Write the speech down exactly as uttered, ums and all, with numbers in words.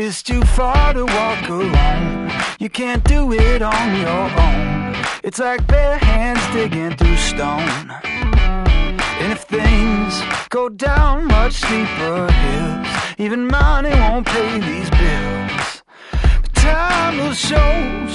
is too far to walk alone. You can't do it on your own. It's like bare hands digging through stone. And if things go down much steeper hills, even money won't pay these bills. But time will show